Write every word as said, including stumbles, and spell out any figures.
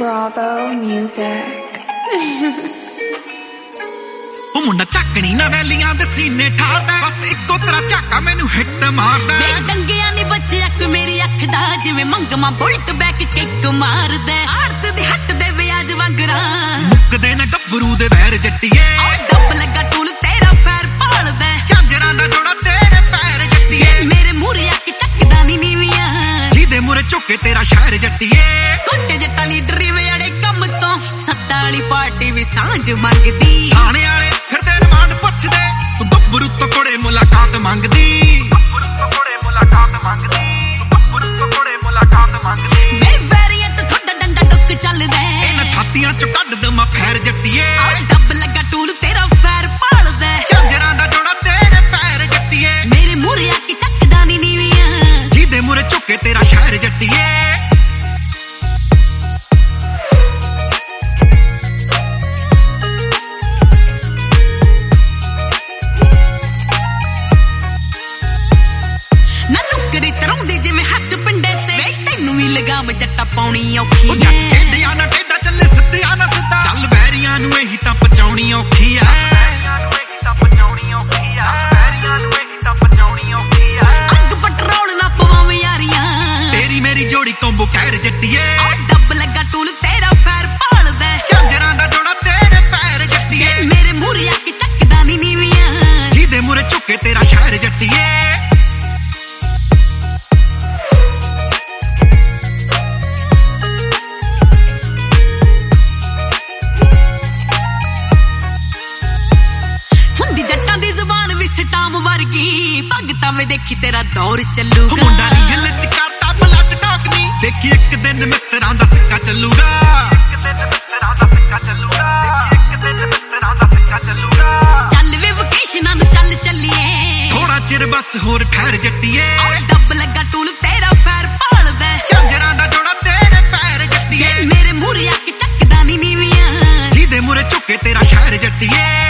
Bravo Music. ਉਹ ਮੁੰਡਾ ਚੱਕਣੀ ਨਾ ਵੈਲੀਆਂ ਦੇ ਸੀਨੇ ਠਾਰਦਾ ਬਸ ਇੱਕੋ ਤਰਾ ਝਾਕਾ ਮੈਨੂੰ ਹਿੱਟ ਮਾਰਦਾ ਵੇ ਡੰਗਿਆਂ ਨਹੀਂ ਬੱਚਿਆ ਕੋਈ ਮੇਰੀ ਅੱਖ ਦਾ ਜਿਵੇਂ ਮੰਗਮਾ ਬੁਲਟ ਬੈਕ ਕਿੱਕ ਮਾਰਦਾ ਆਰਤ ਦੀ ਹੱਟ ਦੇ ਵਿਆਜ ਵੰਗਰਾ ਮੁੱਕਦੇ ਨਾ ਗੱਭਰੂ ਦੇ ਵੈਰ ਜੱਟੀਏ ਡੱਬ ਲੱਗਾ ਟੂਲ ਤੇਰਾ ਫੈਰ ਭਾਲਦਾ ਝਾਂਜਰਾਂ ਦਾ ਜੋੜਾ ਤੇਰੇ ਪੈਰ ਜੱਟੀਏ ਮੇਰੇ ਮੂਹਰੇ ਅੱਖ ਚੱਕਦਾ ਨੀ ਨੀਵੀਆਂ ਜਿਹਦੇ ਮੂਹਰੇ ਝੁਕੇ ਤੇਰਾ ਸ਼ਹਿਰ ਜੱਟੀਏ ਕੁੱਟੇ ਜੱਟਾ ਲੀਡਰ ਵੇ ਅੜੇ ਕੰਮ ਤੋਂ ਸੱਤਾ ਵਾਲੀ ਪਾਰਟੀ ਵੀ ਸਾਂਝ ਮੰਗਦੀ ਥਾਣੇ ਵਾਲੇ ਫਿਰਦੇ ਰਮਾਨ ਪੁੱਛਦੇ ਗੱਭਰੂ ਤੋਂ ਕੋੜੇ ਮੁਲਾਕਾਤ ਮੰਗਦੀ ਗੱਭਰੂ ਤੋਂ ਕੋੜੇ ਮੁਲਾਕਾਤ ਮੰਗਦੀ ਗੱਭਰੂ ਤੋਂ ਕੋੜੇ ਮੁਲਾਕਾਤ ਮੰਗਦੀ ਵੇ ਵੈਰੀਆਂ ਤੇ ਤੁਹਾਡਾ ਡੰਡਾ ਟੁੱਕ ਚੱਲਦਾ ਇਹਨਾਂ ਛਾਤੀਆਂ ਚੋਂ ਕੱਢ ਦਮਾ ਫੈਰ ਜੱਟੀਏ ਡੱਬ ਲੱਗਾ ਟੂਲ ਤੇਰਾ ਫੈਰ ਭਾਲਦਾ ਝਾਂਜਰਾਂ ਦਾ ਜੋੜਾ ਤੇਰੇ ਪੈਰ ਜੱਟੀਏ ਮੇਰੇ ਮੂਹਰੇ ਆ ਕੇ ਚੱਕਦਾ ਨੀ ਨੀਵੀਆਂ ਜਿਹਦੇ ਮੂਹਰੇ ਝੁਕੇ ਤੇਰਾ ਸ਼ਹਿਰ ਜੱਟੀਏ ਤਰੋਂਦੀ ਜਿਵੇਂ ਹੱਥ ਪਿੰਡੇ ਤੇ ਵੇ ਤੈਨੂੰ ਵੀ ਲਗਾਮ ਜੱਟਾ ਪਾਉਣੀ ਔਖੀ ਐ ਟੇਡਿਆਂ ਨਾ ਟੇਡਾ ਚੱਲੇ ਸਿੱਧਿਆਂ ਨਾ ਸਿੱਧਾ ਚੱਲ ਬੈਰੀਆਂ ਨੂੰ ਇਹੀ ਤਾਂ ਪਚਾਉਣੀ ਔਖੀ ਐ ਬੈਰੀਆਂ ਨੂੰ ਇਹੀ ਤਾਂ ਪਚਾਉਣੀ ਔਖੀ ਐ ਬੈਰੀਆਂ ਨੂੰ ਇਹੀ ਤਾਂ ਪਚਾਉਣੀ ਔਖੀ ਐ ਅੱਗ ਪਟਰੋਲ ਨਾ ਪਵਾਵੇਂ ਯਾਰੀਆਂ ਤੇਰੀ ਮੇਰੀ ਜੋੜੀ ਕੰਬੋ ਕਹਿਰ ਜੱਟੀਏ ਡੱਬ ਲੱਗਾ ਟੂਲ ਤੇਰਾ ਫੈਰ ਭਾਲਦਾ ਝਾਂਜਰਾਂ ਦਾ ਜੋੜਾ ਤੇਰੇ ਪੈਰ ਜੱਟੀਏ ਮੇਰੇ ਮੂਹਰੇ ਆ ਕੇ ਚੱਕਦਾ ਨੀ ਨੀਵੀਆਂ ਜਿਹਦੇ ਮੂਹਰੇ ਝੁਕੇ ਤੇਰਾ ਸ਼ਹਿਰ ਜੱਟੀਏ ਸਟਾਮ ਵਰਗੀ ਭਗਤਾਂ ਵੇ ਦੇਖੀ ਤੇਰਾ ਦੌਰ ਚੱਲੂਗਾ ਮੁੰਡਾ ਰੀਲ ਚ ਕਰਦਾ ਬਲੱਡ ਟਾਕ ਨਹੀਂ ਦੇਖੀ ਇੱਕ ਦਿਨ ਮਿੱਤਰਾਂ ਦਾ ਸਿੱਕਾ ਚੱਲੂਗਾ ਇੱਕ ਦਿਨ ਮਿੱਤਰਾਂ ਦਾ ਸਿੱਕਾ ਚੱਲੂਗਾ ਇੱਕ ਦਿਨ ਮਿੱਤਰਾਂ ਦਾ ਸਿੱਕਾ ਚੱਲੂਗਾ ਚੱਲ ਵੇ ਵਕੇਸ਼ਨਾਂ ਨੂੰ ਚੱਲ ਚੱਲੀਏ ਥੋੜਾ ਚਿਰ ਬਸ ਹੋਰ ਠਹਿਰ ਜੱਟੀਏ ਡੱਬ ਲੱਗਾ ਟੂਲ ਤੇਰਾ ਫੈਰ ਭਾਲਦਾ ਝਾਂਜਰਾਂ ਦਾ ਜੋੜਾ ਤੇਰੇ ਪੈਰ ਜੱਟੀਏ ਮੇਰੇ ਮੂਹਰੇ ਆ ਕੇ ਚੱਕਦਾ ਨੀ ਨੀਵੀਆਂ ਜਿਹਦੇ ਮੂਹਰੇ ਝੁਕੇ ਤੇਰਾ ਸ਼ਹਿਰ ਜੱਟੀਏ